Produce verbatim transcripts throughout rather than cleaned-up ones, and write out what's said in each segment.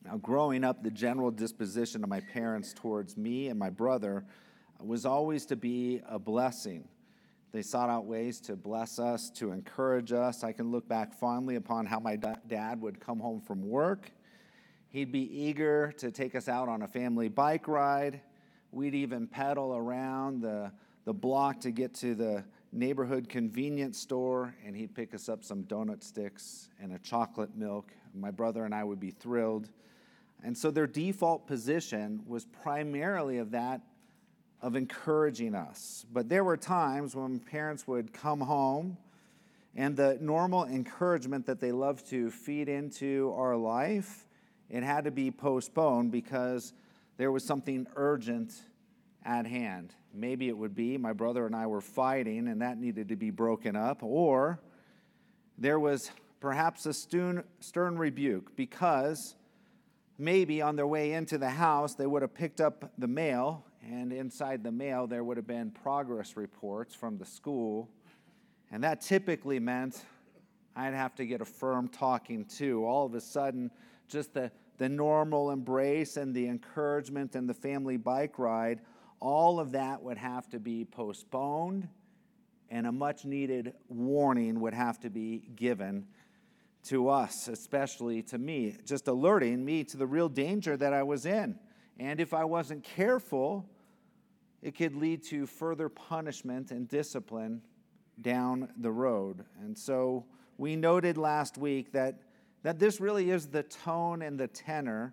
Now, growing up, the general disposition of my parents towards me and my brother was always to be a blessing. They sought out ways to bless us, to encourage us. I can look back fondly upon how my dad would come home from work. He'd be eager to take us out on a family bike ride. We'd even pedal around the, the block to get to the neighborhood convenience store, and he'd pick us up some donut sticks and a chocolate milk. My brother and I would be thrilled. And so their default position was primarily of that of encouraging us. But there were times when parents would come home and the normal encouragement that they love to feed into our life, it had to be postponed because there was something urgent at hand. Maybe it would be my brother and I were fighting and that needed to be broken up, or there was perhaps a stern, stern rebuke because maybe on their way into the house they would have picked up the mail, and inside the mail there would have been progress reports from the school, and that typically meant I'd have to get a firm talking to. All of a sudden, just the, the normal embrace and the encouragement and the family bike ride, all of that would have to be postponed, and a much-needed warning would have to be given to us, especially to me, just alerting me to the real danger that I was in. And if I wasn't careful, it could lead to further punishment and discipline down the road. And so we noted last week that, that this really is the tone and the tenor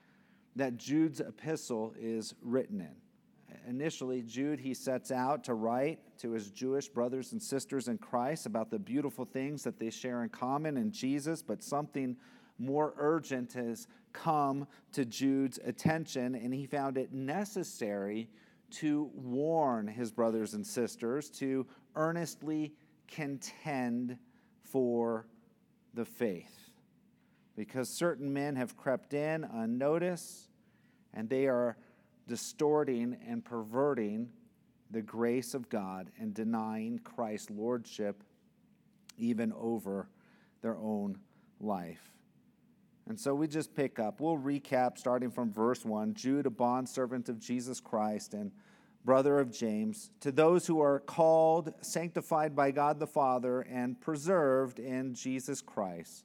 that Jude's epistle is written in. Initially, Jude, he sets out to write to his Jewish brothers and sisters in Christ about the beautiful things that they share in common in Jesus, but something more urgent has come to Jude's attention, and he found it necessary to warn his brothers and sisters to earnestly contend for the faith. Because certain men have crept in unnoticed, and they are distorting and perverting the grace of God and denying Christ's lordship even over their own life. And so we just pick up. We'll recap starting from verse one. Jude, a bondservant of Jesus Christ and brother of James, to those who are called, sanctified by God the Father, and preserved in Jesus Christ,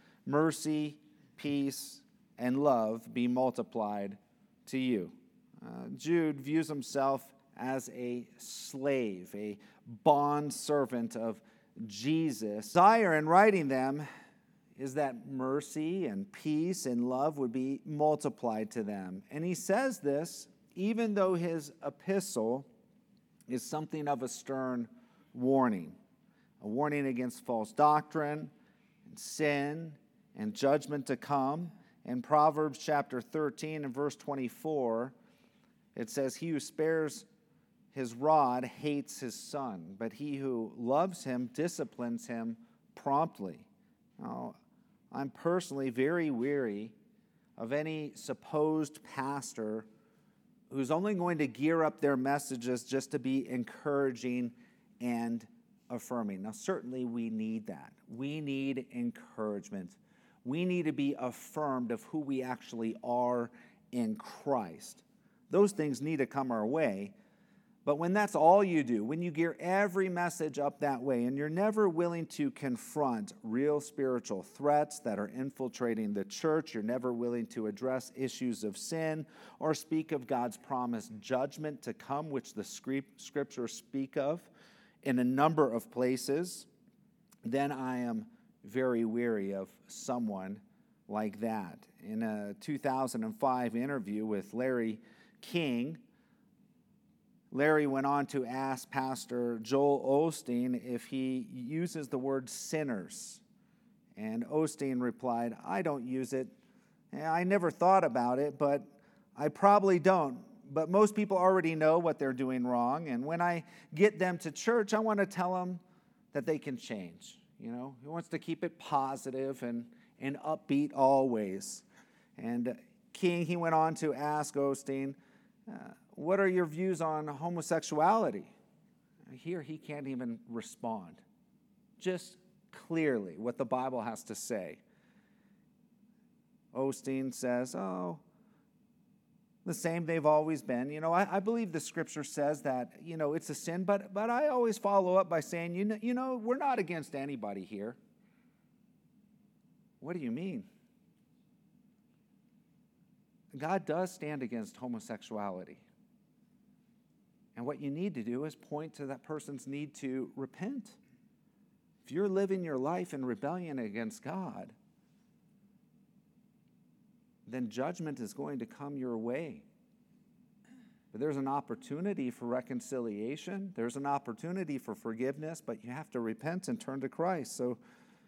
mercy, peace, and love be multiplied to you. Uh, Jude views himself as a slave, a bondservant of Jesus. Desire in writing them is that mercy and peace and love would be multiplied to them. And he says this even though his epistle is something of a stern warning, a warning against false doctrine and sin and judgment to come. In Proverbs chapter thirteen and verse twenty-four, it says, "He who spares his rod hates his son, but he who loves him disciplines him promptly." Now, I'm personally very weary of any supposed pastor who's only going to gear up their messages just to be encouraging and affirming. Now, certainly we need that. We need encouragement. We need to be affirmed of who we actually are in Christ. Those things need to come our way. But when that's all you do, when you gear every message up that way, and you're never willing to confront real spiritual threats that are infiltrating the church, you're never willing to address issues of sin or speak of God's promised judgment to come, which the scriptures speak of in a number of places, then I am very weary of someone like that. In a two thousand five interview with Larry King, Larry went on to ask Pastor Joel Osteen if he uses the word sinners. And Osteen replied, "I don't use it. I never thought about it, but I probably don't. But most people already know what they're doing wrong. And when I get them to church, I want to tell them that they can change." You know, he wants to keep it positive and, and upbeat always. And King, he went on to ask Osteen, uh, what are your views on homosexuality? Here he can't even respond. Just clearly what the Bible has to say. Osteen says, oh, the same they've always been. You know, I, I believe the scripture says that, you know, it's a sin, but but I always follow up by saying, you know, you know, we're not against anybody here. What do you mean? God does stand against homosexuality. And what you need to do is point to that person's need to repent. If you're living your life in rebellion against God, then judgment is going to come your way. But there's an opportunity for reconciliation. There's an opportunity for forgiveness, but you have to repent and turn to Christ. So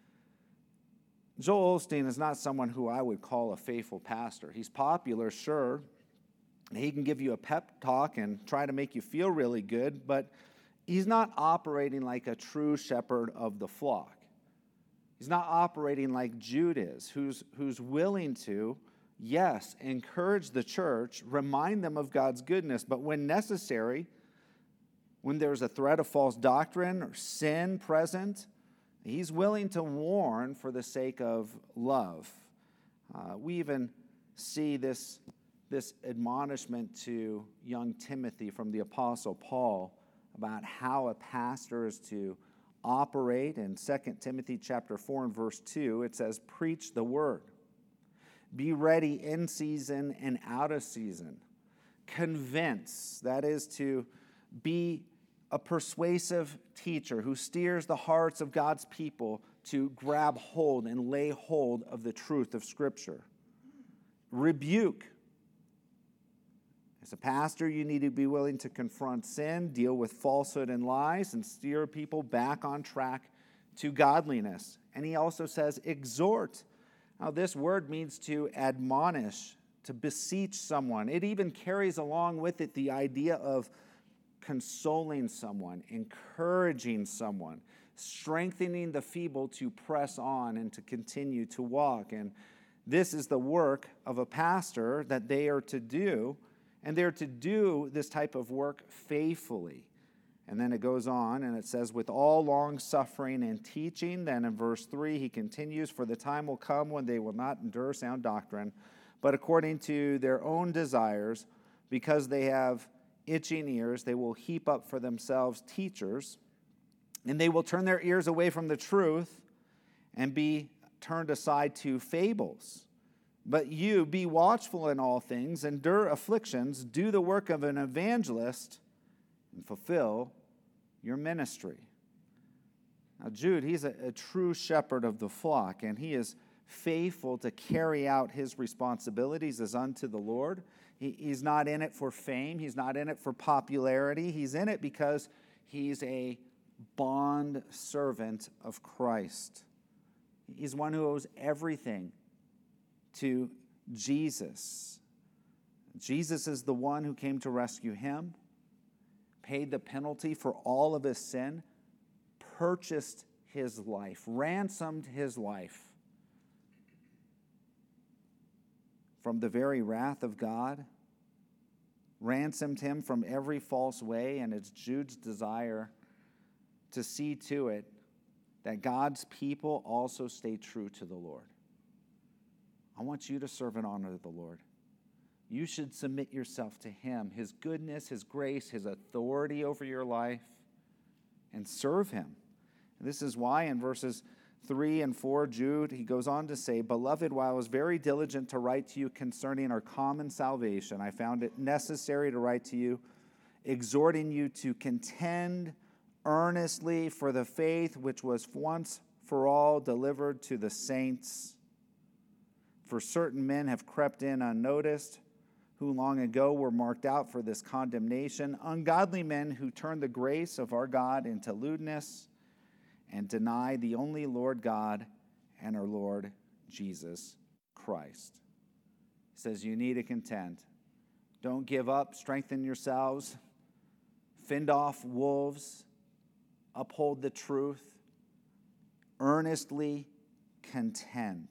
Joel Osteen is not someone who I would call a faithful pastor. He's popular, sure. He can give you a pep talk and try to make you feel really good, but he's not operating like a true shepherd of the flock. He's not operating like Jude is, who's, who's willing to, yes, encourage the church, remind them of God's goodness, but when necessary, when there's a threat of false doctrine or sin present, he's willing to warn for the sake of love. Uh, we even see this, this admonishment to young Timothy from the Apostle Paul about how a pastor is to operate. In Second Timothy chapter four and verse two, it says, preach the word. Be ready in season and out of season. Convince, that is to be a persuasive teacher who steers the hearts of God's people to grab hold and lay hold of the truth of Scripture. Rebuke. As a pastor, you need to be willing to confront sin, deal with falsehood and lies, and steer people back on track to godliness. And he also says, exhort. Now, this word means to admonish, to beseech someone. It even carries along with it the idea of consoling someone, encouraging someone, strengthening the feeble to press on and to continue to walk. And this is the work of a pastor that they are to do, and they're to do this type of work faithfully. And then it goes on, and it says, with all long suffering and teaching. Then in verse three, he continues, for the time will come when they will not endure sound doctrine, but according to their own desires, because they have itching ears, they will heap up for themselves teachers, and they will turn their ears away from the truth and be turned aside to fables. But you, be watchful in all things, endure afflictions, do the work of an evangelist, and fulfill your ministry. Now, Jude, he's a, a true shepherd of the flock, and he is faithful to carry out his responsibilities as unto the Lord. He, he's not in it for fame. He's not in it for popularity. He's in it because he's a bond servant of Christ. He's one who owes everything to Jesus. Jesus is the one who came to rescue him, paid the penalty for all of his sin, purchased his life, ransomed his life from the very wrath of God, ransomed him from every false way, and it's Jude's desire to see to it that God's people also stay true to the Lord. I want you to serve and honor the Lord. You should submit yourself to him, his goodness, his grace, his authority over your life, and serve him. This is why in verses three and four, Jude, he goes on to say, Beloved, while I was very diligent to write to you concerning our common salvation, I found it necessary to write to you, exhorting you to contend earnestly for the faith which was once for all delivered to the saints. For certain men have crept in unnoticed, who long ago were marked out for this condemnation, ungodly men who turn the grace of our God into lewdness and deny the only Lord God and our Lord Jesus Christ. He says you need to contend. Don't give up. Strengthen yourselves. Fend off wolves. Uphold the truth. Earnestly contend.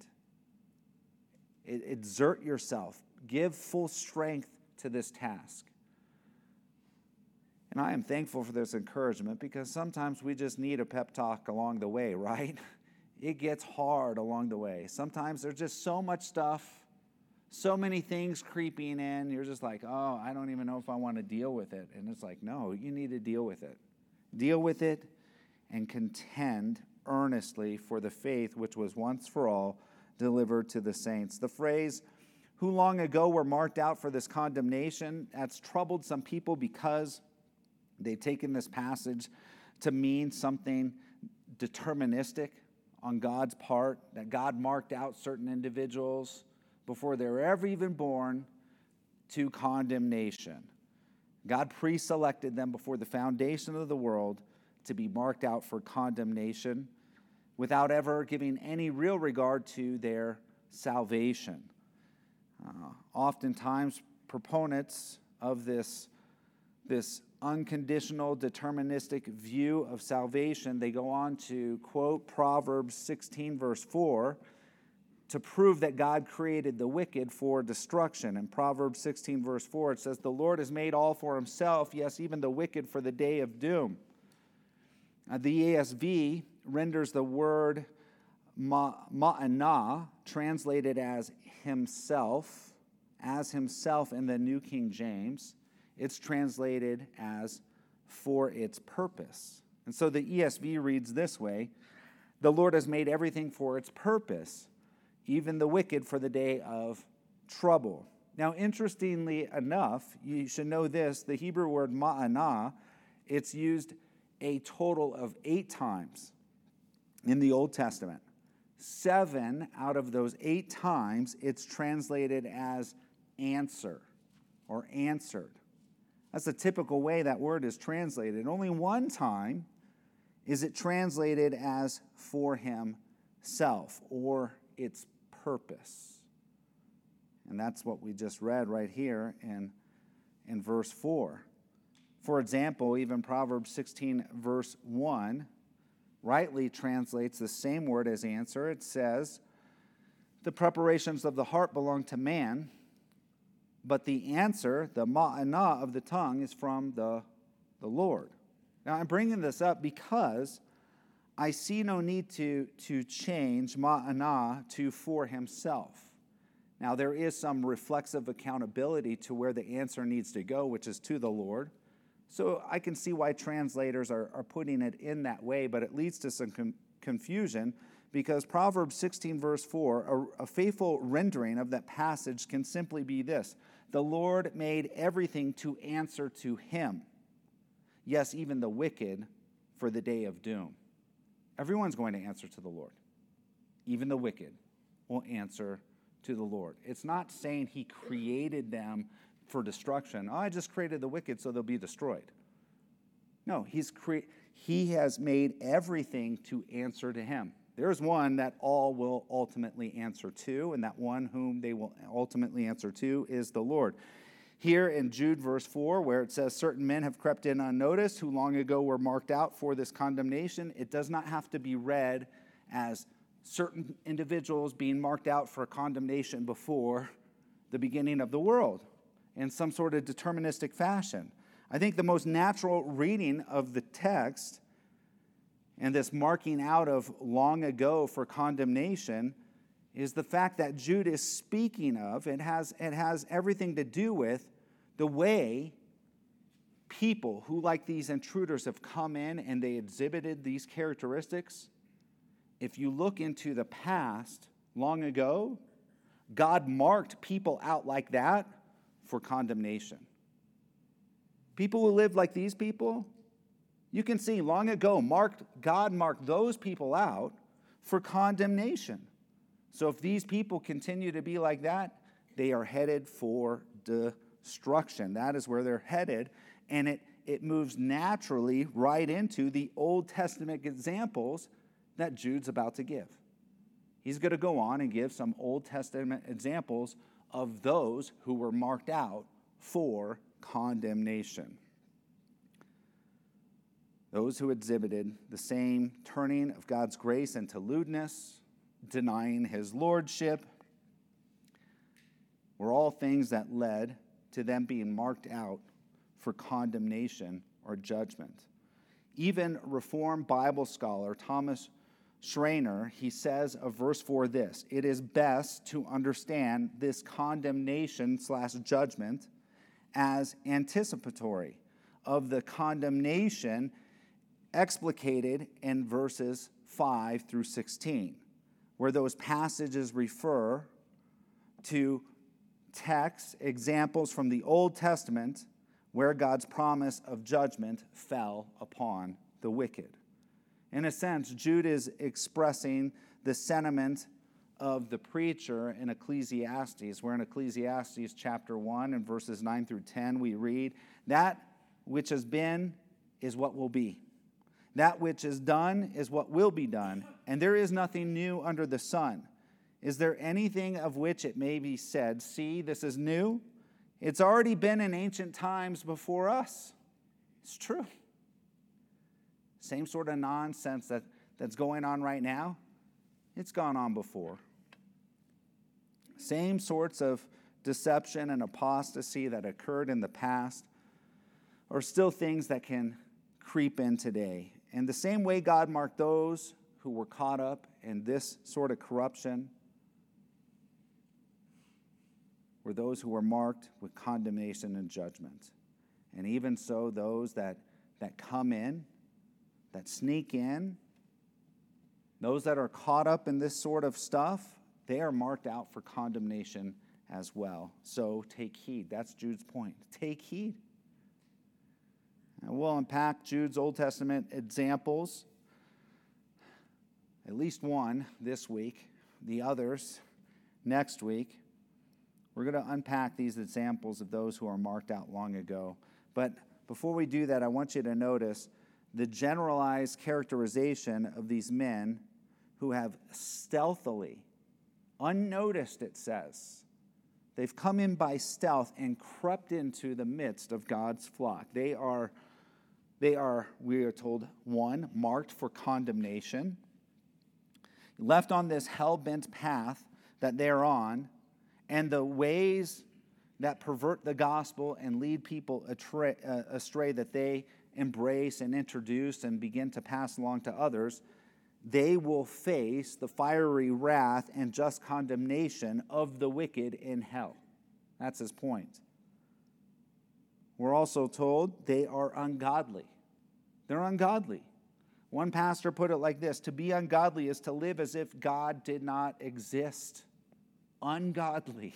Exert yourself. Give full strength to this task. And I am thankful for this encouragement because sometimes we just need a pep talk along the way, right? It gets hard along the way. Sometimes there's just so much stuff so many things creeping in. You're just like, oh, I don't even know if I want to deal with it. And it's like, no, you need to deal with it. Deal with it and contend earnestly for the faith which was once for all delivered to the saints. The phrase, who long ago were marked out for this condemnation, that's troubled some people because they've taken this passage to mean something deterministic on God's part, that God marked out certain individuals before they were ever even born to condemnation. God pre-selected them before the foundation of the world to be marked out for condemnation without ever giving any real regard to their salvation. Uh, oftentimes, proponents of this, this unconditional, deterministic view of salvation, they go on to quote Proverbs sixteen, verse four, to prove that God created the wicked for destruction. In Proverbs sixteen, verse four, it says, the Lord has made all for himself, yes, even the wicked for the day of doom. Uh, the E S V renders the word ma- ma'anah, translated as himself, as himself in the New King James. It's translated as for its purpose. And so the E S V reads this way, the Lord has made everything for its purpose, even the wicked for the day of trouble. Now, interestingly enough, you should know this, the Hebrew word ma'anah, it's used a total of eight times in the Old Testament. Seven out of those eight times, it's translated as answer or answered. That's a typical way that word is translated. Only one time is it translated as for himself or its purpose. And that's what we just read right here in, in verse four. For example, even Proverbs sixteen, verse one, rightly translates the same word as answer. It says, the preparations of the heart belong to man, but the answer, the ma'anah of the tongue, is from the, the Lord. Now, I'm bringing this up because I see no need to, to change ma'anah to for himself. Now, there is some reflexive accountability to where the answer needs to go, which is to the Lord. So I can see why translators are, are putting it in that way, but it leads to some com- confusion because Proverbs sixteen, verse four, a, a faithful rendering of that passage can simply be this. The Lord made everything to answer to him. Yes, even the wicked for the day of doom. Everyone's going to answer to the Lord. Even the wicked will answer to the Lord. It's not saying he created them for destruction. Oh, I just created the wicked so they'll be destroyed. No, he's cre- he has made everything to answer to him. There's one that all will ultimately answer to, and that one whom they will ultimately answer to is the Lord. Here in Jude verse four, where it says, certain men have crept in unnoticed who long ago were marked out for this condemnation, it does not have to be read as certain individuals being marked out for condemnation before the beginning of the world in some sort of deterministic fashion. I think the most natural reading of the text and this marking out of long ago for condemnation is the fact that Jude is speaking of, it has, it has everything to do with the way people who, like these intruders, have come in and they exhibited these characteristics. If you look into the past, long ago, God marked people out like that for condemnation. People who lived like these people, you can see long ago, marked, God marked those people out for condemnation. So if these people continue to be like that, they are headed for destruction. That is where they're headed, and it, it moves naturally right into the Old Testament examples that Jude's about to give. He's going to go on and give some Old Testament examples of those who were marked out for condemnation. Those who exhibited the same turning of God's grace into lewdness, denying his lordship, were all things that led to them being marked out for condemnation or judgment. Even Reformed Bible scholar Thomas Schreiner, he says of verse four this: it is best to understand this condemnation slash judgment as anticipatory of the condemnation explicated in verses five through sixteen, where those passages refer to texts, examples from the Old Testament where God's promise of judgment fell upon the wicked. In a sense, Jude is expressing the sentiment of the preacher in Ecclesiastes, where in Ecclesiastes chapter one and verses nine through ten we read, "That which has been is what will be. That which is done is what will be done, and there is nothing new under the sun. Is there anything of which it may be said, 'See, this is new'? It's already been in ancient times before us." It's true. Same sort of nonsense that, that's going on right now, it's gone on before. Same sorts of deception and apostasy that occurred in the past are still things that can creep in today. And the same way God marked those who were caught up in this sort of corruption were those who were marked with condemnation and judgment. And even so, those that, that come in, that sneak in, those that are caught up in this sort of stuff, they are marked out for condemnation as well. So take heed. That's Jude's point. Take heed. And we'll unpack Jude's Old Testament examples, at least one this week, the others next week. We're going to unpack these examples of those who are marked out long ago. But before we do that, I want you to notice the generalized characterization of these men who have stealthily, unnoticed it says, they've come in by stealth and crept into the midst of God's flock. They are, they are, we are told, one, marked for condemnation, left on this hell-bent path that they're on, and the ways that pervert the gospel and lead people astray that they embrace and introduce and begin to pass along to others, they will face the fiery wrath and just condemnation of the wicked in hell. That's his point. We're also told they are ungodly. They're ungodly. One pastor put it like this: to be ungodly is to live as if God did not exist. Ungodly.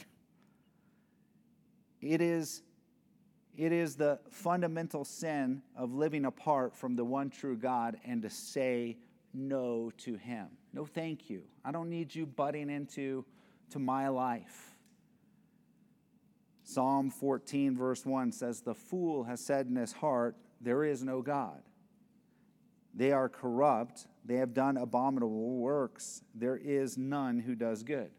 It is It is the fundamental sin of living apart from the one true God and to say no to him. No, thank you. I don't need you butting into to my life. Psalm fourteen verse one says, "The fool has said in his heart, there is no God. They are corrupt. They have done abominable works. There is none who does good."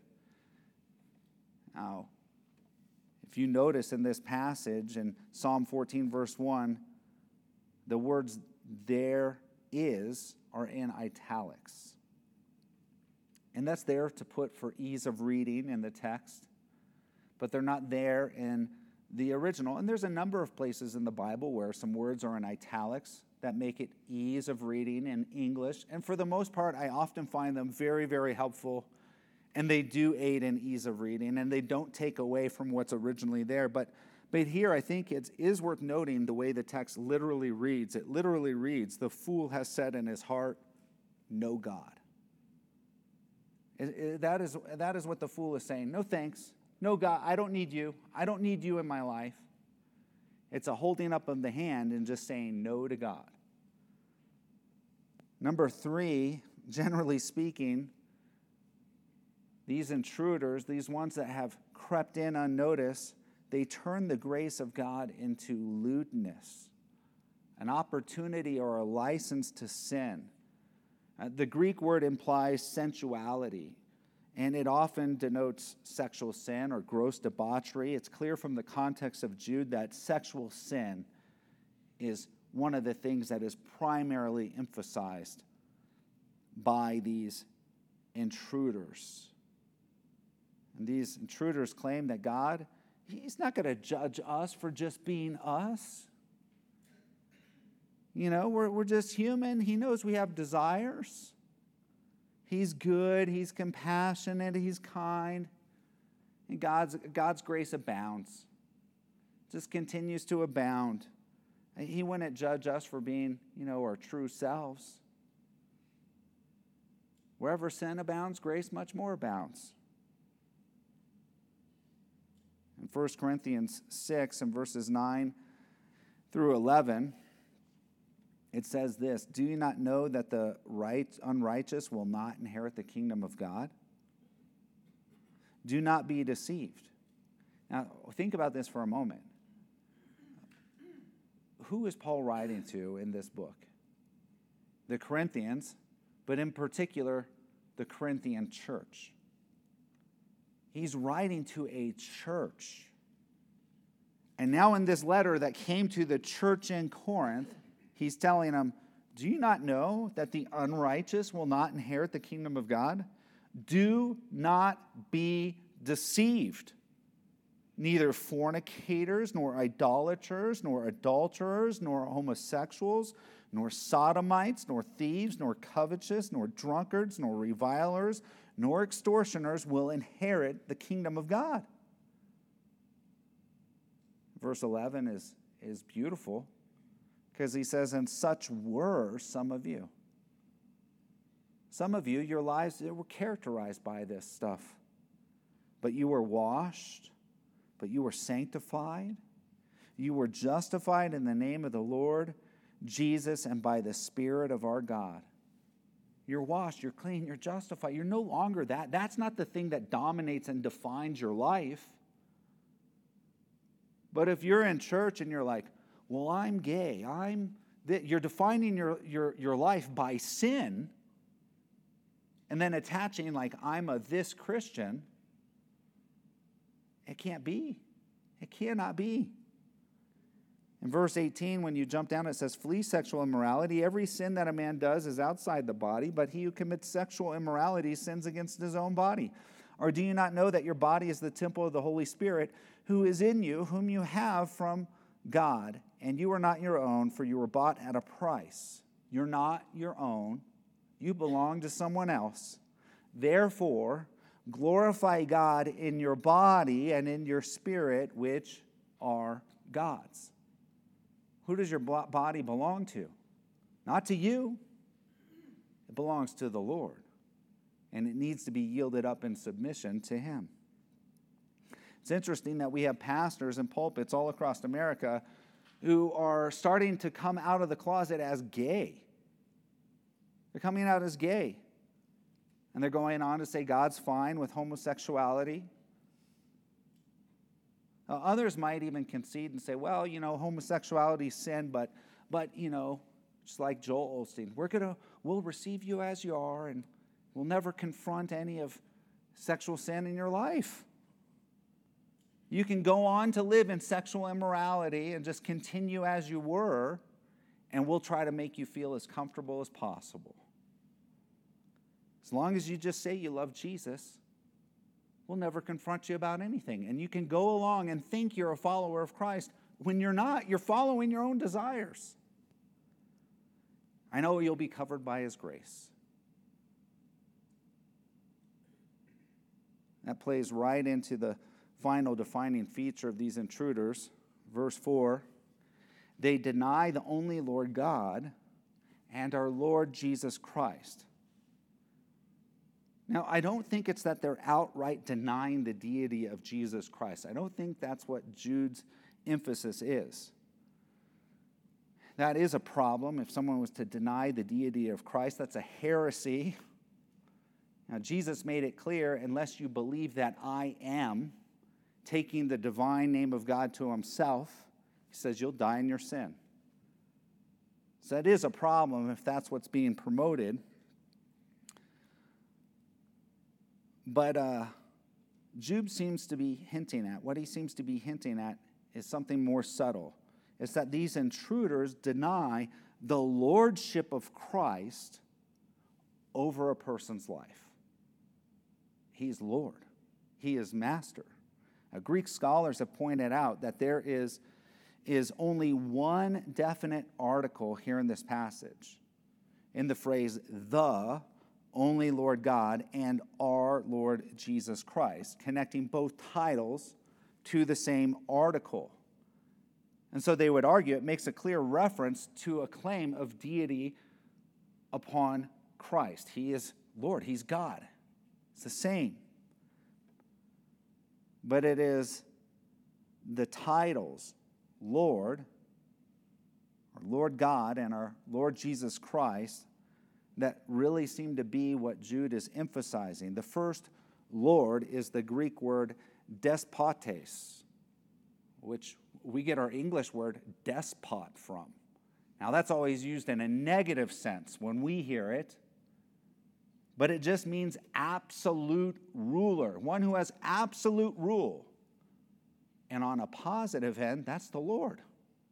Now, if you notice in this passage in Psalm fourteen, verse one, the words "there is" are in italics. And that's there to put for ease of reading in the text, but they're not there in the original. And there's a number of places in the Bible where some words are in italics that make it ease of reading in English. And for the most part, I often find them very, very helpful. And they do aid in ease of reading, and they don't take away from what's originally there. But, but here, I think it is worth noting the way the text literally reads. It literally reads, "The fool has said in his heart, no God." It, it, that is, that is what the fool is saying. No thanks. No God. I don't need you. I don't need you in my life. It's a holding up of the hand and just saying no to God. Number three, generally speaking, these intruders, these ones that have crept in unnoticed, they turn the grace of God into lewdness, an opportunity or a license to sin. Uh, the Greek word implies sensuality, and it often denotes sexual sin or gross debauchery. It's clear from the context of Jude that sexual sin is one of the things that is primarily emphasized by these intruders. And these intruders claim that God, he's not going to judge us for just being us. You know, we're, we're just human. He knows we have desires. He's good, he's compassionate, he's kind. And God's, God's grace abounds. Just continues to abound. He wouldn't judge us for being, you know, our true selves. Wherever sin abounds, grace much more abounds. In First Corinthians six and verses nine through eleven, it says this, "Do you not know that the right, unrighteous will not inherit the kingdom of God? Do not be deceived." Now, think about this for a moment. Who is Paul writing to in this book? The Corinthians, but in particular, the Corinthian church. He's writing to a church. And now in this letter that came to the church in Corinth, he's telling them, do you not know that the unrighteous will not inherit the kingdom of God? Do not be deceived. Neither fornicators, nor idolaters, nor adulterers, nor homosexuals, nor sodomites, nor thieves, nor covetous, nor drunkards, nor revilers, nor extortioners will inherit the kingdom of God. Verse eleven is, is beautiful because he says, and such were some of you. Some of you, your lives were characterized by this stuff. But you were washed, but you were sanctified, you were justified in the name of the Lord Jesus and by the Spirit of our God. You're washed, you're clean, you're justified. You're no longer that. That's not the thing that dominates and defines your life. But if you're in church and you're like, well, I'm gay, I'm th-, you're defining your, your, your life by sin, and then attaching like, I'm a this Christian, it can't be. It cannot be. In verse eighteen, when you jump down, it says, flee sexual immorality. Every sin that a man does is outside the body, but he who commits sexual immorality sins against his own body. Or do you not know that your body is the temple of the Holy Spirit, who is in you, whom you have from God, and you are not your own, for you were bought at a price. You're not your own. You belong to someone else. Therefore, glorify God in your body and in your spirit, which are God's. Who does your body belong to? Not to you. It belongs to the Lord. And it needs to be yielded up in submission to Him. It's interesting that we have pastors and pulpits all across America who are starting to come out of the closet as gay. They're coming out as gay. And they're going on to say God's fine with homosexuality. Uh, others might even concede and say, well, you know, homosexuality is sin, but, but, you know, just like Joel Osteen, we're gonna, we'll receive you as you are, and we'll never confront any of sexual sin in your life. You can go on to live in sexual immorality and just continue as you were, and we'll try to make you feel as comfortable as possible. As long as you just say you love Jesus, we'll never confront you about anything. And you can go along and think you're a follower of Christ. When you're not, you're following your own desires. I know you'll be covered by His grace. That plays right into the final defining feature of these intruders. Verse four, they deny the only Lord God and our Lord Jesus Christ. Now, I don't think it's that they're outright denying the deity of Jesus Christ. I don't think that's what Jude's emphasis is. That is a problem. If someone was to deny the deity of Christ, that's a heresy. Now, Jesus made it clear, unless you believe that I am, taking the divine name of God to Himself, He says you'll die in your sin. So that is a problem if that's what's being promoted. But uh, Jude seems to be hinting at, what he seems to be hinting at is something more subtle. It's that these intruders deny the lordship of Christ over a person's life. He's Lord. He is master. Now, Greek scholars have pointed out that there is, is only one definite article here in this passage, in the phrase the only Lord God, and our Lord Jesus Christ, connecting both titles to the same article. And so they would argue it makes a clear reference to a claim of deity upon Christ. He is Lord. He's God. It's the same. But it is the titles Lord, our Lord God, and our Lord Jesus Christ that really seem to be what Jude is emphasizing. The first Lord is the Greek word despotes, which we get our English word despot from. Now, that's always used in a negative sense when we hear it, but it just means absolute ruler, one who has absolute rule. And on a positive end, that's the Lord.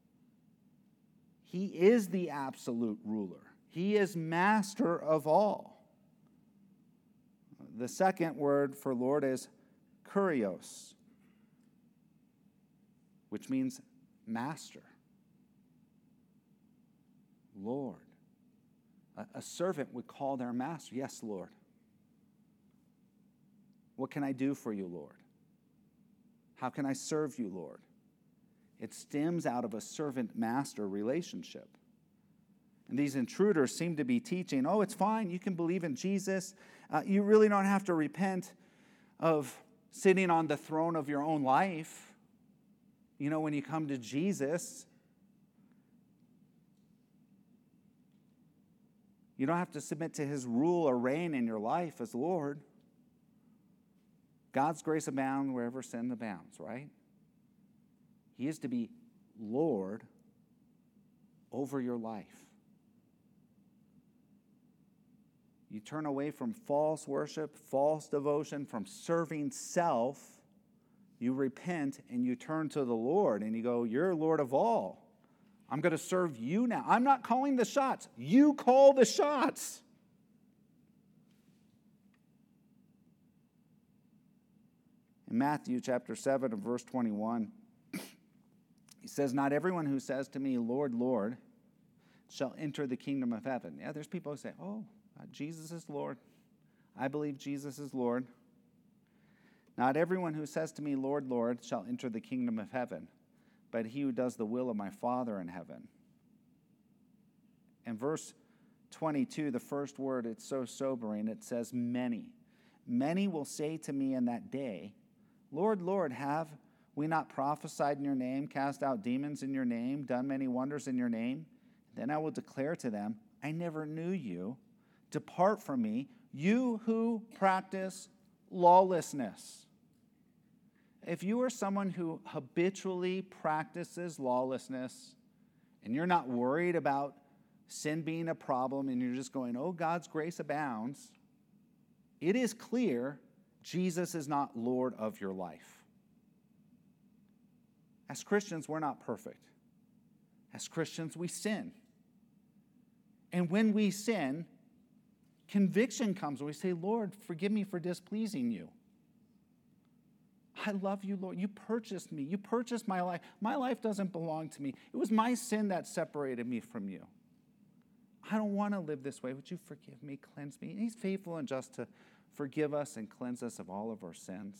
He is the absolute ruler. He is master of all. The second word for Lord is kurios, which means master, Lord. A, a servant would call their master, yes, Lord. What can I do for you, Lord? How can I serve you, Lord? It stems out of a servant-master relationship. And these intruders seem to be teaching, oh, it's fine, you can believe in Jesus. Uh, you really don't have to repent of sitting on the throne of your own life. You know, when you come to Jesus, you don't have to submit to his rule or reign in your life as Lord. God's grace abounds wherever sin abounds, right? He is to be Lord over your life. You turn away from false worship, false devotion, from serving self. You repent and you turn to the Lord and you go, you're Lord of all. I'm going to serve you now. I'm not calling the shots. You call the shots. In Matthew chapter seven and verse twenty-one, he says, not everyone who says to me, Lord, Lord, shall enter the kingdom of heaven. Yeah, there's people who say, oh, Jesus is Lord. I believe Jesus is Lord. Not everyone who says to me, Lord, Lord, shall enter the kingdom of heaven, but he who does the will of my Father in heaven. In verse twenty-two, the first word, it's so sobering, it says many. Many will say to me in that day, Lord, Lord, have we not prophesied in your name, cast out demons in your name, done many wonders in your name? Then I will declare to them, I never knew you. Depart from me, you who practice lawlessness. If you are someone who habitually practices lawlessness and you're not worried about sin being a problem and you're just going, oh, God's grace abounds, it is clear Jesus is not Lord of your life. As Christians, we're not perfect. As Christians, we sin. And when we sin, conviction comes and we say, Lord, forgive me for displeasing you. I love you, Lord. You purchased me. You purchased my life. My life doesn't belong to me. It was my sin that separated me from you. I don't want to live this way. Would you forgive me, cleanse me? And he's faithful and just to forgive us and cleanse us of all of our sins.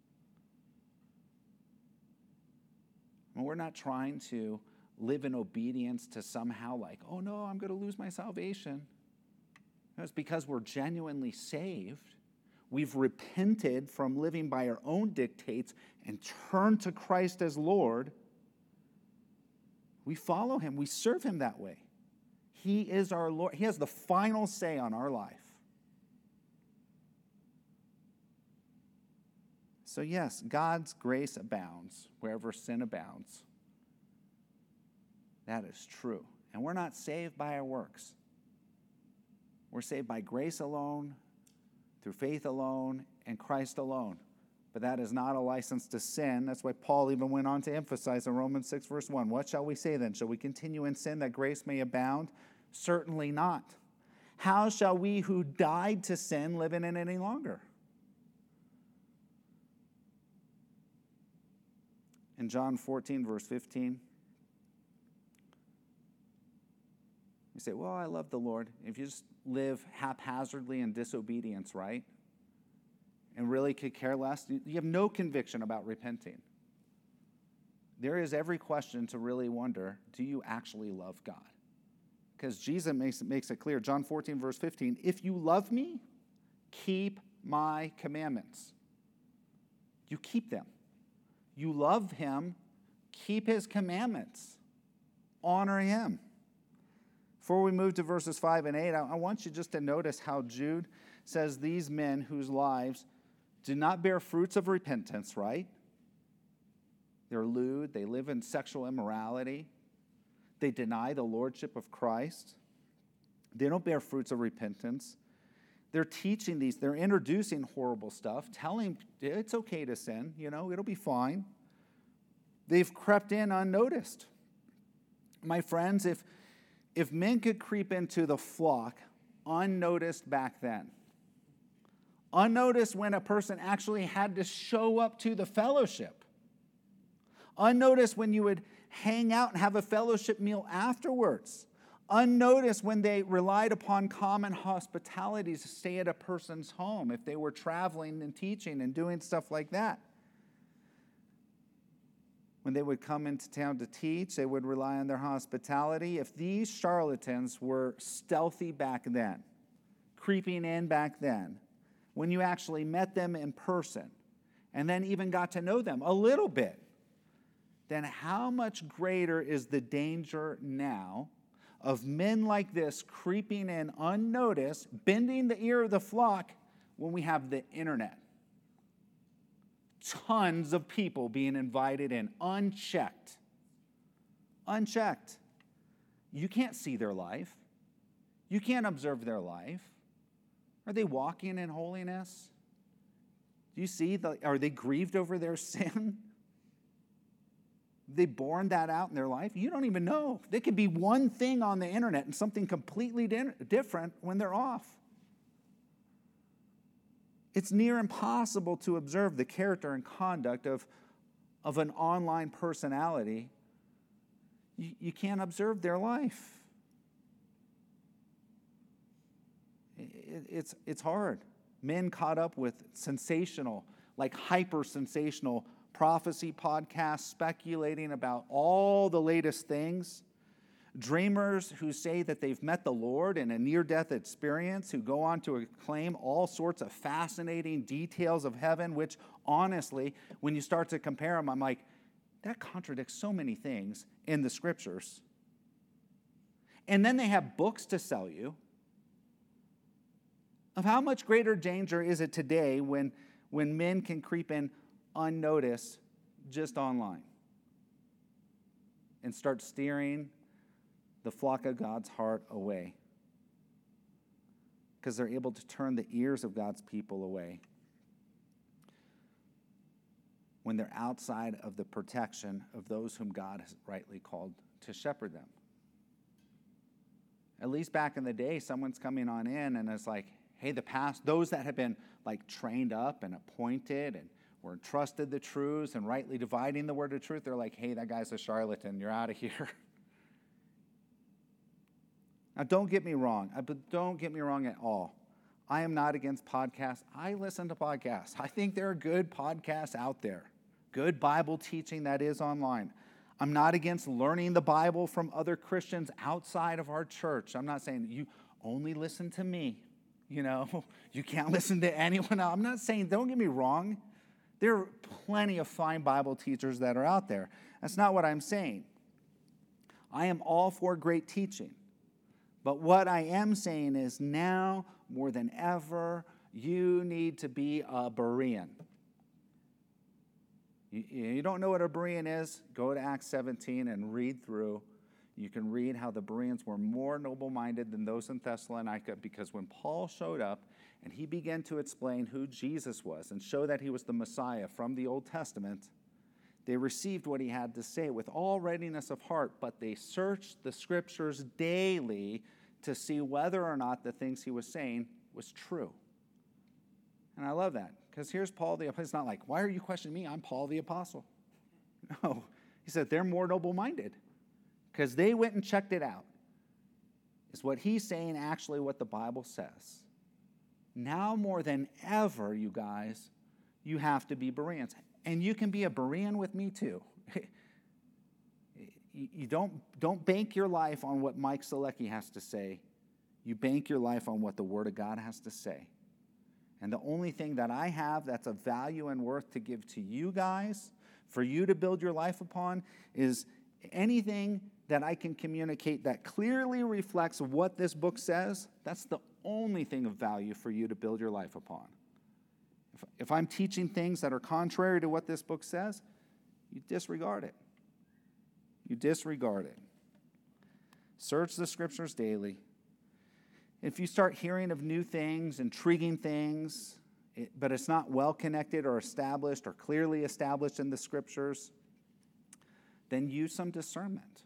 And we're not trying to live in obedience to somehow like, oh no, I'm going to lose my salvation. No, it's because we're genuinely saved. We've repented from living by our own dictates and turned to Christ as Lord. We follow him. We serve him that way. He is our Lord. He has the final say on our life. So yes, God's grace abounds wherever sin abounds. That is true. And we're not saved by our works. We're saved by grace alone, through faith alone, and Christ alone. But that is not a license to sin. That's why Paul even went on to emphasize in Romans six, verse one, what shall we say then? Shall we continue in sin that grace may abound? Certainly not. How shall we who died to sin live in it any longer? In John fourteen, verse fifteen, You say, well, I love the Lord. If you just live haphazardly in disobedience, right? And really could care less, you have no conviction about repenting. There is every question to really wonder, do you actually love God? Because Jesus makes it, makes it clear, John fourteen, verse fifteen, if you love me, keep my commandments. You keep them. You love him, keep his commandments. Honor him. Before we move to verses five and eight, I, I want you just to notice how Jude says these men whose lives do not bear fruits of repentance, right? They're lewd, they live in sexual immorality, they deny the lordship of Christ. They don't bear fruits of repentance. They're teaching these, they're introducing horrible stuff, telling it's okay to sin, you know, it'll be fine. They've crept in unnoticed. My friends, if, if men could creep into the flock unnoticed back then, unnoticed when a person actually had to show up to the fellowship, unnoticed when you would hang out and have a fellowship meal afterwards, unnoticed when they relied upon common hospitality to stay at a person's home if they were traveling and teaching and doing stuff like that. When they would come into town to teach, they would rely on their hospitality. If these charlatans were stealthy back then, creeping in back then, when you actually met them in person and then even got to know them a little bit, then how much greater is the danger now of men like this creeping in unnoticed, bending the ear of the flock when we have the internet? Tons of people being invited in unchecked. Unchecked. You can't see their life. You can't observe their life. Are they walking in holiness? Do you see? The, are they grieved over their sin? They borne that out in their life? You don't even know. They could be one thing on the internet and something completely di- different when they're off. It's near impossible to observe the character and conduct of, of an online personality. You, you can't observe their life. It, it's, it's hard. Men caught up with sensational, like hyper-sensational prophecy podcasts speculating about all the latest things. Dreamers who say that they've met the Lord in a near-death experience, who go on to acclaim all sorts of fascinating details of heaven, which honestly, when you start to compare them, I'm like, that contradicts so many things in the scriptures. And then they have books to sell you. Of how much greater danger is it today when, when men can creep in unnoticed just online and start steering the flock of God's heart away, because they're able to turn the ears of God's people away when they're outside of the protection of those whom God has rightly called to shepherd them. At least back in the day, someone's coming on in and it's like, hey, the past, those that have been like trained up and appointed and were entrusted the truths and rightly dividing the word of truth, they're like, hey, that guy's a charlatan, you're out of here. Now, don't get me wrong, but don't get me wrong at all. I am not against podcasts. I listen to podcasts. I think there are good podcasts out there, good Bible teaching that is online. I'm not against learning the Bible from other Christians outside of our church. I'm not saying you only listen to me. You know, you can't listen to anyone else. I'm not saying, don't get me wrong. There are plenty of fine Bible teachers that are out there. That's not what I'm saying. I am all for great teaching. But what I am saying is now more than ever, you need to be a Berean. You, you don't know what a Berean is? Go to Acts seventeen and read through. You can read how the Bereans were more noble-minded than those in Thessalonica, because when Paul showed up and he began to explain who Jesus was and show that he was the Messiah from the Old Testament, they received what he had to say with all readiness of heart, but they searched the scriptures daily to see whether or not the things he was saying was true. And I love that, because here's Paul the Apostle. It's not like, why are you questioning me? I'm Paul the Apostle. No, he said they're more noble-minded because they went and checked it out. Is what he's saying actually what the Bible says? Now more than ever, you guys, you have to be Bereans. And you can be a Berean with me too. You don't, don't bank your life on what Mike Selecki has to say. You bank your life on what the Word of God has to say. And the only thing that I have that's of value and worth to give to you guys, for you to build your life upon, is anything that I can communicate that clearly reflects what this book says. That's the only thing of value for you to build your life upon. If, if I'm teaching things that are contrary to what this book says, you disregard it. You disregard it. Search the Scriptures daily. If you start hearing of new things, intriguing things, it, but it's not well connected or established or clearly established in the Scriptures, then use some discernment.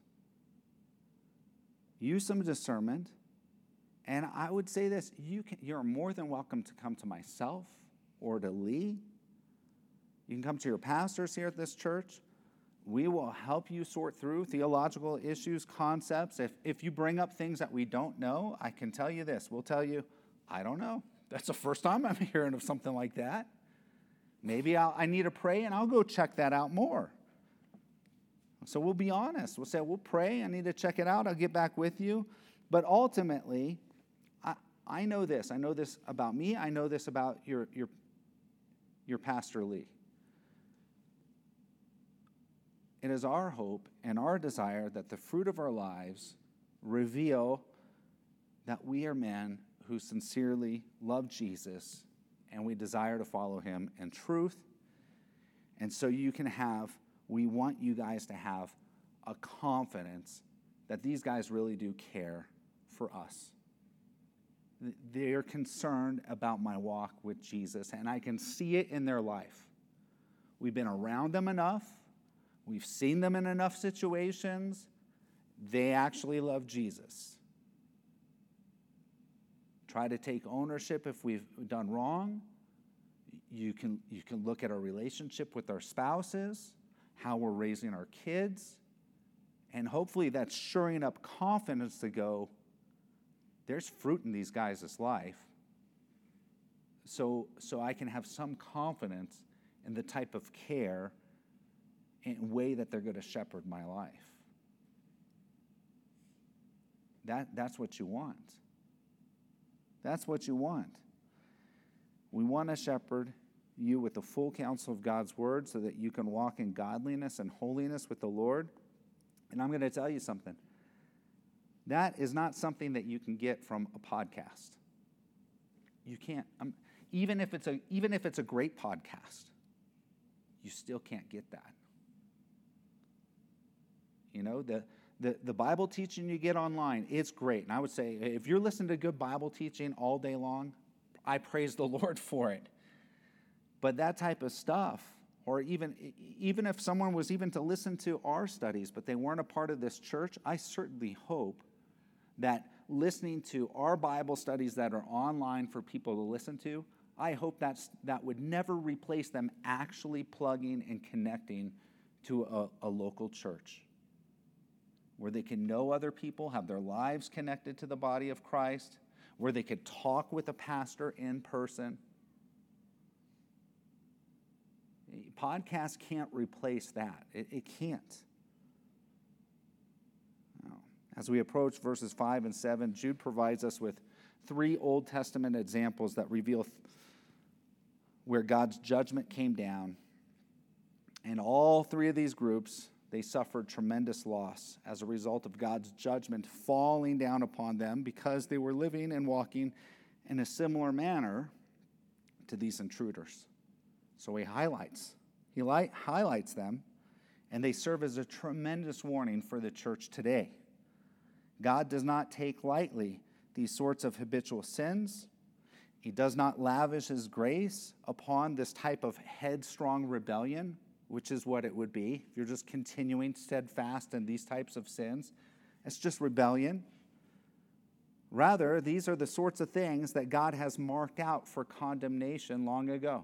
Use some discernment. And I would say this, you can, you're more than welcome to come to myself or to Lee. You can come to your pastors here at this church. We will help you sort through theological issues, concepts. If, if you bring up things that we don't know, I can tell you this. We'll tell you, I don't know. That's the first time I'm hearing of something like that. Maybe I'll, I need to pray, and I'll go check that out more. So we'll be honest. We'll say, we'll pray. I need to check it out. I'll get back with you. But ultimately, I, I know this. I know this about me. I know this about your, your, your Pastor Lee. It is our hope and our desire that the fruit of our lives reveal that we are men who sincerely love Jesus and we desire to follow him in truth. And so you can have, we want you guys to have a confidence that these guys really do care for us. They're concerned about my walk with Jesus, and I can see it in their life. We've been around them enough. We've seen them in enough situations. They actually love Jesus. Try to take ownership if we've done wrong. You can, you can look at our relationship with our spouses, how we're raising our kids, and hopefully that's shoring up confidence to go, there's fruit in these guys' life. So, so I can have some confidence in the type of care and way that they're going to shepherd my life. That, that's what you want. That's what you want. We want to shepherd you with the full counsel of God's word so that you can walk in godliness and holiness with the Lord. And I'm going to tell you something. That is not something that you can get from a podcast. You can't. Um, even if it's a even if it's a great podcast, you still can't get that. You know, the, the, the Bible teaching you get online, it's great. And I would say, if you're listening to good Bible teaching all day long, I praise the Lord for it. But that type of stuff, or even, even if someone was even to listen to our studies, but they weren't a part of this church, I certainly hope that listening to our Bible studies that are online for people to listen to, I hope that's, that would never replace them actually plugging and connecting to a, a local church, where they can know other people, have their lives connected to the body of Christ, where they could talk with a pastor in person. Podcasts can't replace that. It, it can't. As we approach verses five and seven, Jude provides us with three Old Testament examples that reveal th- where God's judgment came down. And all three of these groups, they suffered tremendous loss as a result of God's judgment falling down upon them because they were living and walking in a similar manner to these intruders. So he highlights, he light, highlights them, and they serve as a tremendous warning for the church today. God does not take lightly these sorts of habitual sins. He does not lavish his grace upon this type of headstrong rebellion, which is what it would be if you're just continuing steadfast in these types of sins. It's just rebellion. Rather, these are the sorts of things that God has marked out for condemnation long ago.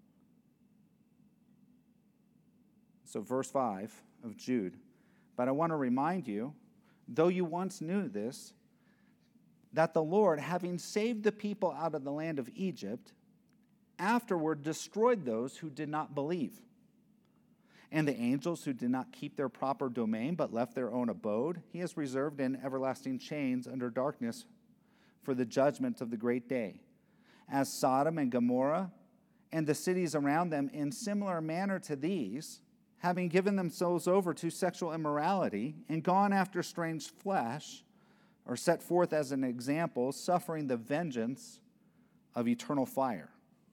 So verse five of Jude. But I want to remind you, though you once knew this, that the Lord, having saved the people out of the land of Egypt, afterward destroyed those who did not believe. And the angels who did not keep their proper domain but left their own abode, he has reserved in everlasting chains under darkness for the judgment of the great day. As Sodom and Gomorrah and the cities around them, in similar manner to these, having given themselves over to sexual immorality and gone after strange flesh, are set forth as an example, suffering the vengeance of eternal fire.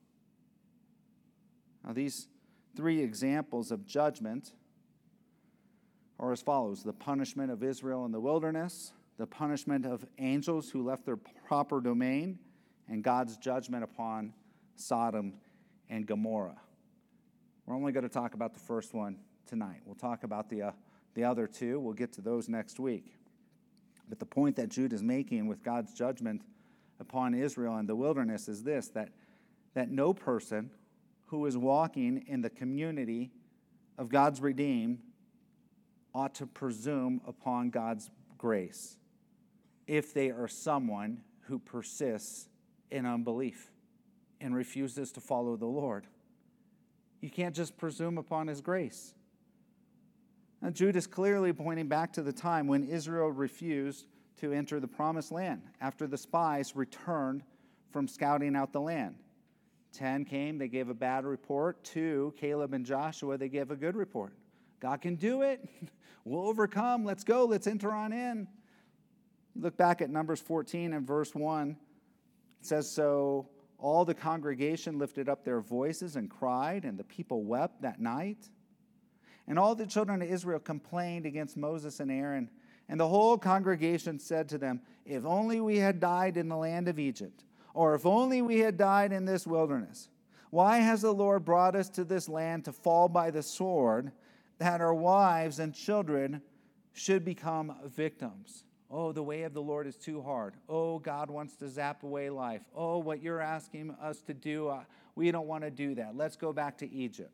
Now, these three examples of judgment are as follows: the punishment of Israel in the wilderness, the punishment of angels who left their proper domain, and God's judgment upon Sodom and Gomorrah. We're only going to talk about the first one tonight. We'll talk about the, uh, the other two. We'll get to those next week. But the point that Jude is making with God's judgment upon Israel in the wilderness is this, that, that no person who is walking in the community of God's redeemed ought to presume upon God's grace if they are someone who persists in unbelief and refuses to follow the Lord. You can't just presume upon his grace. Now, Jude is clearly pointing back to the time when Israel refused to enter the promised land after the spies returned from scouting out the land. Ten came, they gave a bad report. Two, Caleb and Joshua, they gave a good report. God can do it. We'll overcome. Let's go. Let's enter on in. You look back at Numbers fourteen and verse one. It says, so all the congregation lifted up their voices and cried, and the people wept that night. And all the children of Israel complained against Moses and Aaron. And the whole congregation said to them, if only we had died in the land of Egypt, or if only we had died in this wilderness. Why has the Lord brought us to this land to fall by the sword, that our wives and children should become victims? Oh, the way of the Lord is too hard. Oh, God wants to zap away life. Oh, what you're asking us to do, uh, we don't want to do that. Let's go back to Egypt.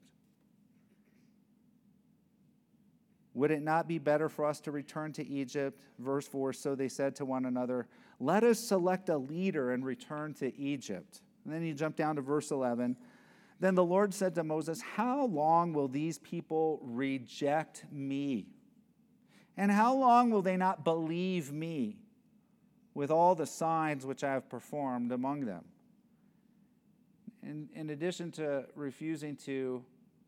Would it not be better for us to return to Egypt? Verse four, so they said to one another, let us select a leader and return to Egypt. And then you jump down to verse eleven. Then the Lord said to Moses, how long will these people reject me? And how long will they not believe me with all the signs which I have performed among them? In, in addition to refusing to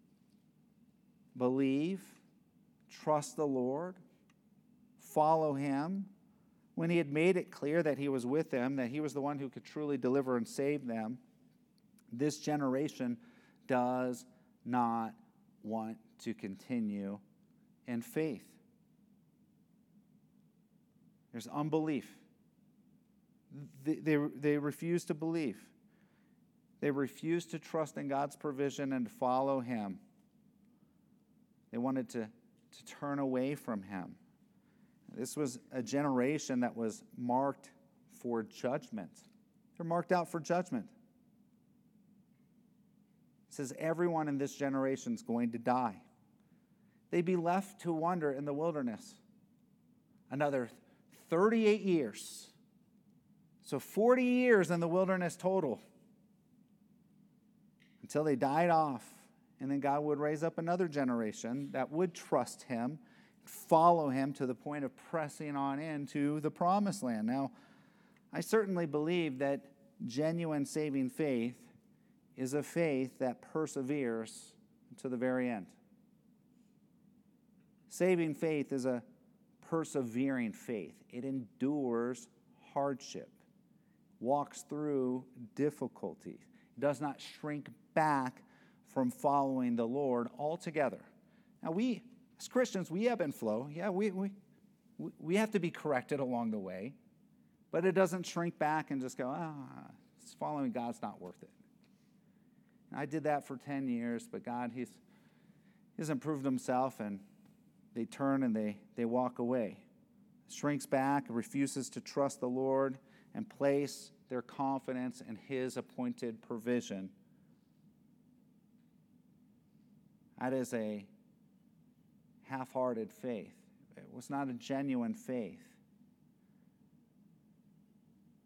believe, trust the Lord, follow him, when he had made it clear that he was with them, that he was the one who could truly deliver and save them, this generation does not want to continue in faith. There's unbelief. They, they, they refuse to believe. They refuse to trust in God's provision and to follow him. They wanted to to turn away from him. This was a generation that was marked for judgment. They're marked out for judgment. It says everyone in this generation is going to die. They'd be left to wander in the wilderness another thirty-eight years. So forty years in the wilderness total until they died off. And then God would raise up another generation that would trust him, follow him to the point of pressing on into the promised land. Now, I certainly believe that genuine saving faith is a faith that perseveres to the very end. Saving faith is a persevering faith. It endures hardship, walks through difficulty, does not shrink back from following the Lord altogether. Now, we, as Christians, we ebb and flow. Yeah, we, we, we have to be corrected along the way, but it doesn't shrink back and just go, ah, following God's not worth it. And I did that for ten years, but God, he's, he's improved himself, and they turn and they, they walk away. Shrinks back, refuses to trust the Lord, and place their confidence in his appointed provision. That is a half-hearted faith. It was not a genuine faith.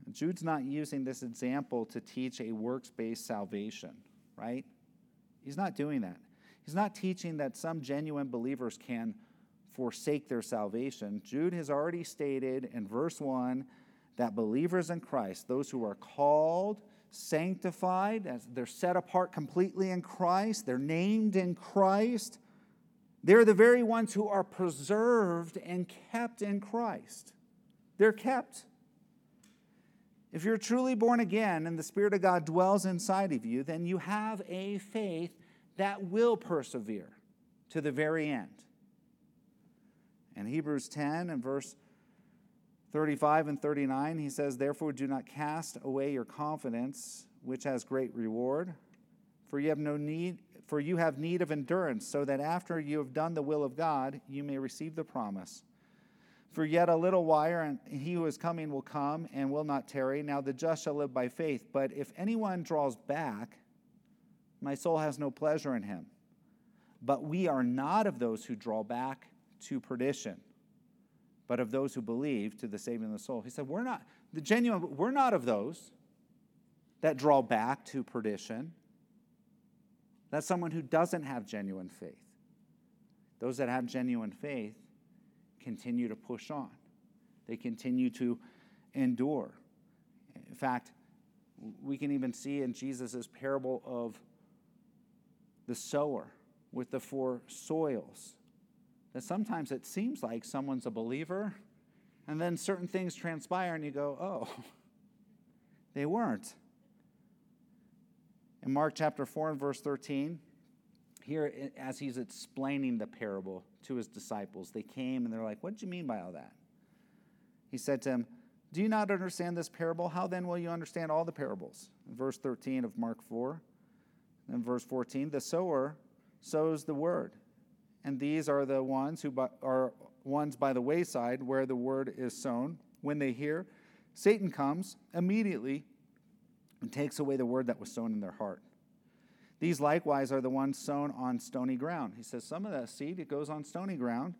Jude's not using this example to teach a works-based salvation, right? He's not doing that. He's not teaching that some genuine believers can forsake their salvation. Jude has already stated in verse one that believers in Christ, those who are called, sanctified, as they're set apart completely in Christ, they're named in Christ, they're the very ones who are preserved and kept in Christ. They're kept. If you're truly born again and the Spirit of God dwells inside of you, then you have a faith that will persevere to the very end. In Hebrews ten and verse thirty-five and thirty-nine, he says, "Therefore do not cast away your confidence, which has great reward, for you have no need, for you have need of endurance, so that after you have done the will of God, you may receive the promise. For yet a little while, and he who is coming will come and will not tarry. Now the just shall live by faith. But if anyone draws back, my soul has no pleasure in him. But we are not of those who draw back to perdition, but of those who believe to the saving of the soul." He said, we're not, the genuine, we're not of those that draw back to perdition. That's someone who doesn't have genuine faith. Those that have genuine faith continue to push on. They continue to endure. In fact, we can even see in Jesus' parable of the sower with the four soils that sometimes it seems like someone's a believer, and then certain things transpire and you go, oh, they weren't. In Mark chapter four and verse thirteen, here as he's explaining the parable to his disciples, they came and they're like, what do you mean by all that? He said to them, do you not understand this parable? How then will you understand all the parables? In verse thirteen of Mark four, and verse fourteen, the sower sows the word. And these are the ones who are ones by the wayside where the word is sown. When they hear, Satan comes immediately and takes away the word that was sown in their heart. These likewise are the ones sown on stony ground. He says some of that seed, it goes on stony ground,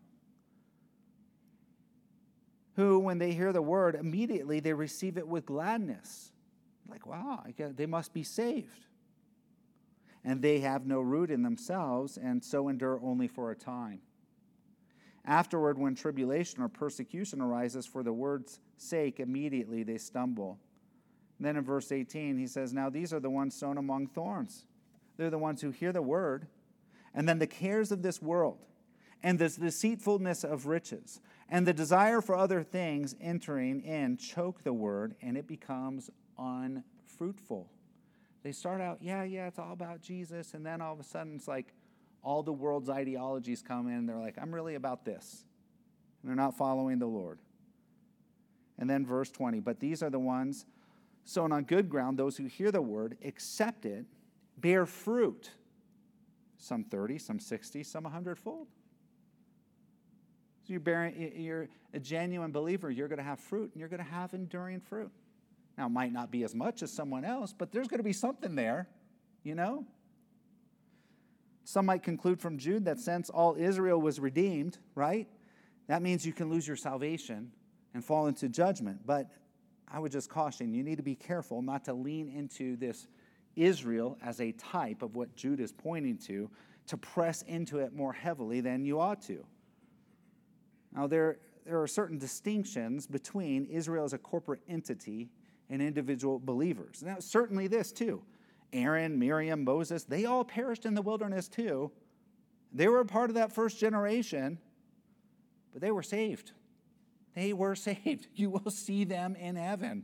who, when they hear the word, immediately they receive it with gladness. Like, wow, I guess they must be saved. And they have no root in themselves, and so endure only for a time. Afterward, when tribulation or persecution arises for the word's sake, immediately they stumble. And then in verse eighteen, he says, now these are the ones sown among thorns. They're the ones who hear the word, and then the cares of this world, and the deceitfulness of riches, and the desire for other things entering in choke the word, and it becomes unfruitful. They start out, yeah, yeah, it's all about Jesus, and then all of a sudden it's like all the world's ideologies come in, and they're like, I'm really about this. And they're not following the Lord. And then verse twenty, but these are the ones sown on good ground, those who hear the word, accept it, bear fruit, some thirty, some sixty, some a hundredfold. So you're, bearing, you're a genuine believer, you're going to have fruit, and you're going to have enduring fruit. Now, it might not be as much as someone else, but there's going to be something there, you know? Some might conclude from Jude that since all Israel was redeemed, right, that means you can lose your salvation and fall into judgment. But I would just caution, you need to be careful not to lean into this Israel as a type of what Jude is pointing to, to press into it more heavily than you ought to. Now, there, there are certain distinctions between Israel as a corporate entity and individual believers. Now, certainly this too. Aaron, Miriam, Moses, they all perished in the wilderness too. They were a part of that first generation, but they were saved. They were saved. You will see them in heaven.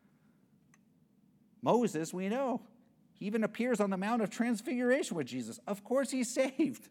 Moses, we know, he even appears on the Mount of Transfiguration with Jesus. Of course he's saved.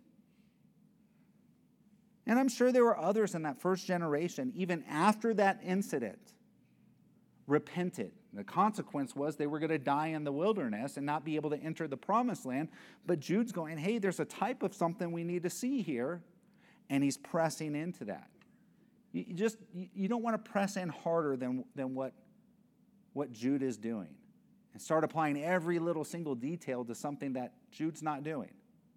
And I'm sure there were others in that first generation, even after that incident, repented. The consequence was they were going to die in the wilderness and not be able to enter the promised land. But Jude's going, hey, there's a type of something we need to see here. And he's pressing into that. You just you don't want to press in harder than, than what, what Jude is doing. And start applying every little single detail to something that Jude's not doing.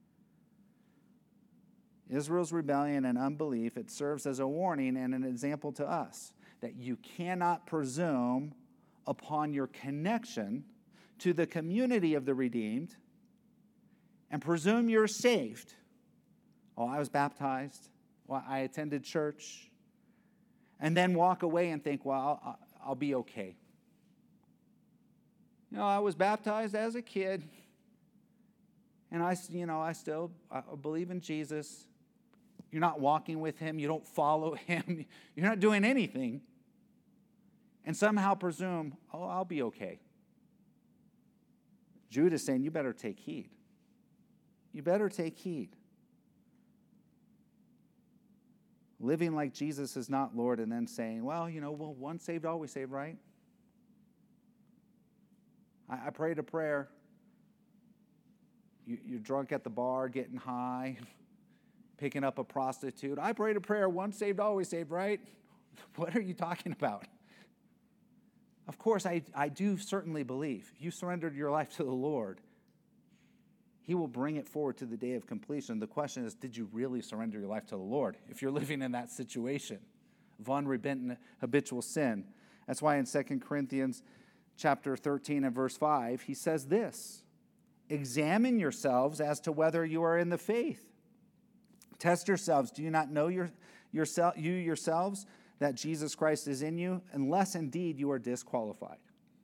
Israel's rebellion and unbelief, it serves as a warning and an example to us that you cannot presume upon your connection to the community of the redeemed and presume you're saved. Oh, I was baptized. Well, I attended church. And then walk away and think, well, I'll, I'll be okay. You know, I was baptized as a kid. And I, you know, I still I believe in Jesus. You're not walking with him. You don't follow him. You're not doing anything. And somehow presume, oh, I'll be okay. Jude is saying, you better take heed. You better take heed. Living like Jesus is not Lord and then saying, well, you know, well, once saved, always saved, right? I, I prayed a prayer. You, you're drunk at the bar, getting high, picking up a prostitute. I prayed a prayer, once saved, always saved, right? What are you talking about? Of course, I, I do certainly believe if you surrendered your life to the Lord, he will bring it forward to the day of completion. The question is, did you really surrender your life to the Lord if you're living in that situation of unrepentant habitual sin? That's why in Second Corinthians chapter thirteen and verse five, he says this, examine yourselves as to whether you are in the faith. Test yourselves. Do you not know your, yourself, you yourselves that Jesus Christ is in you, unless indeed you are disqualified?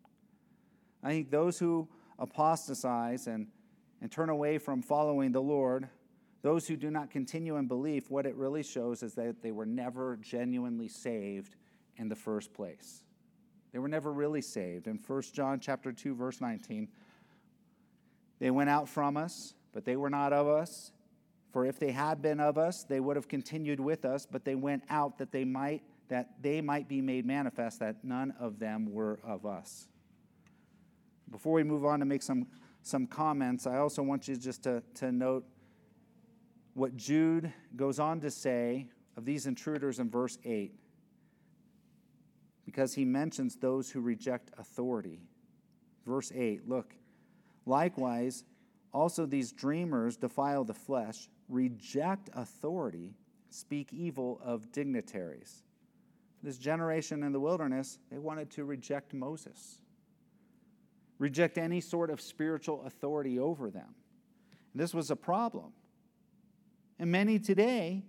I think those who apostatize and, and turn away from following the Lord, those who do not continue in belief, what it really shows is that they were never genuinely saved in the first place. They were never really saved. In First John chapter two, verse nineteen, they went out from us, but they were not of us. For if they had been of us, they would have continued with us, but they went out that they might that they might be made manifest that none of them were of us. Before we move on to make some, some comments, I also want you just to, to note what Jude goes on to say of these intruders in verse eight, because he mentions those who reject authority. Verse eight, look, likewise, also these dreamers defile the flesh, reject authority, speak evil of dignitaries. This generation in the wilderness, they wanted to reject Moses, reject any sort of spiritual authority over them. And this was a problem. And many today,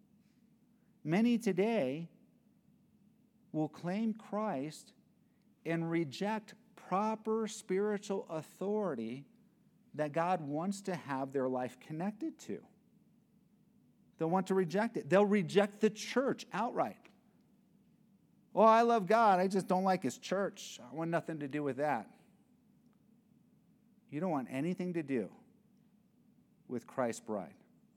many today will claim Christ and reject proper spiritual authority that God wants to have their life connected to. They'll want to reject it. They'll reject the church outright. Well, I love God. I just don't like his church. I want nothing to do with that. You don't want anything to do with Christ's bride.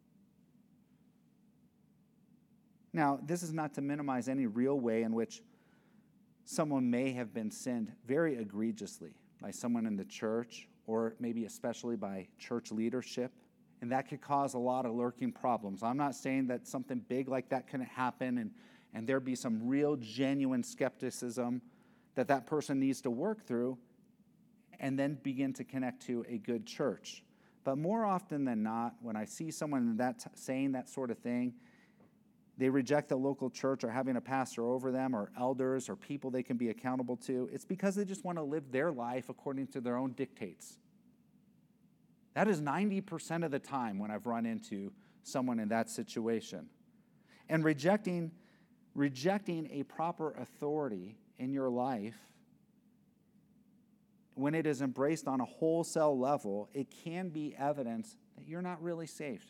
Now, this is not to minimize any real way in which someone may have been sinned very egregiously by someone in the church, or maybe especially by church leadership, and that could cause a lot of lurking problems. I'm not saying that something big like that couldn't happen and, and there be some real genuine skepticism that that person needs to work through and then begin to connect to a good church. But more often than not, when I see someone that t- saying that sort of thing, they reject the local church or having a pastor over them or elders or people they can be accountable to. It's because they just want to live their life according to their own dictates. That is ninety percent of the time when I've run into someone in that situation. And rejecting, rejecting a proper authority in your life, when it is embraced on a wholesale level, it can be evidence that you're not really saved.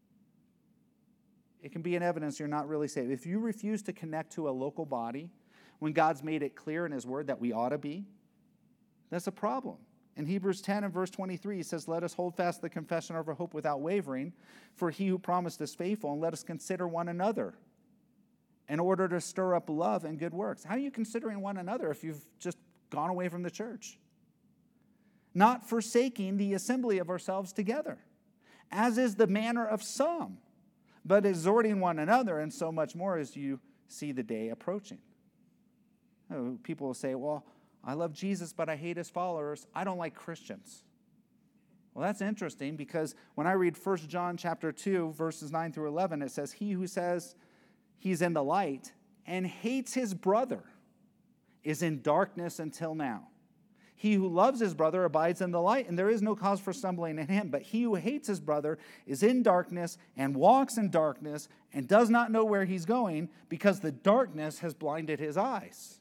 It can be an evidence you're not really saved. If you refuse to connect to a local body when God's made it clear in his word that we ought to be, that's a problem. In Hebrews ten and verse twenty-three, he says, let us hold fast the confession of our hope without wavering, for he who promised is faithful, and let us consider one another in order to stir up love and good works. How are you considering one another if you've just gone away from the church? Not forsaking the assembly of ourselves together, as is the manner of some, but exhorting one another, and so much more as you see the day approaching. Oh, people will say, well, I love Jesus, but I hate his followers. I don't like Christians. Well, that's interesting, because when I read First John chapter two, verses nine through eleven, it says, he who says he's in the light and hates his brother is in darkness until now. He who loves his brother abides in the light, and there is no cause for stumbling in him. But he who hates his brother is in darkness and walks in darkness and does not know where he's going because the darkness has blinded his eyes.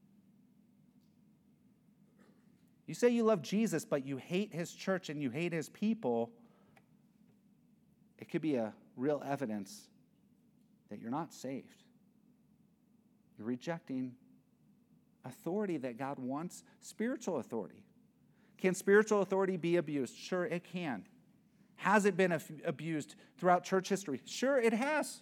You say you love Jesus, but you hate his church and you hate his people. It could be a real evidence that you're not saved. You're rejecting authority that God wants, spiritual authority. Can spiritual authority be abused? Sure, it can. Has it been abused throughout church history? Sure, it has.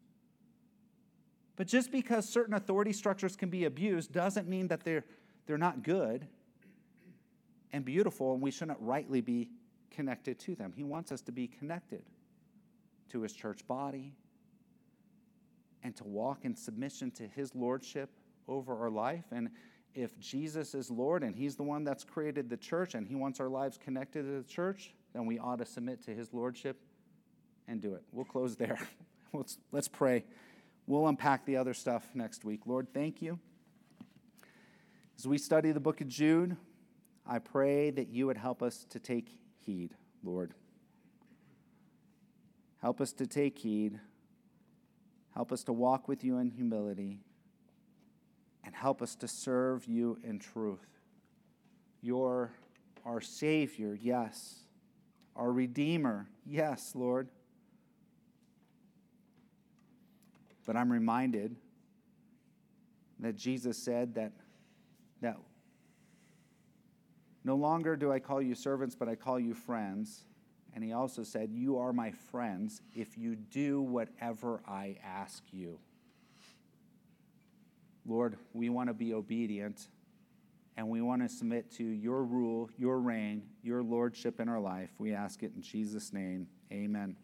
But just because certain authority structures can be abused doesn't mean that they're, they're not good and beautiful, and we shouldn't rightly be connected to them. He wants us to be connected to his church body and to walk in submission to his lordship over our life. And if Jesus is Lord and he's the one that's created the church and he wants our lives connected to the church, then we ought to submit to his lordship and do it. We'll close there. Let's, let's pray. We'll unpack the other stuff next week. Lord, thank you. As we study the book of Jude, I pray that you would help us to take heed, Lord. Help us to take heed. Help us to walk with you in humility. And help us to serve you in truth. You're our Savior, yes. Our Redeemer, yes, Lord. But I'm reminded that Jesus said that, that no longer do I call you servants, but I call you friends. And he also said, you are my friends if you do whatever I ask you. Lord, we want to be obedient, and we want to submit to your rule, your reign, your lordship in our life. We ask it in Jesus' name. Amen.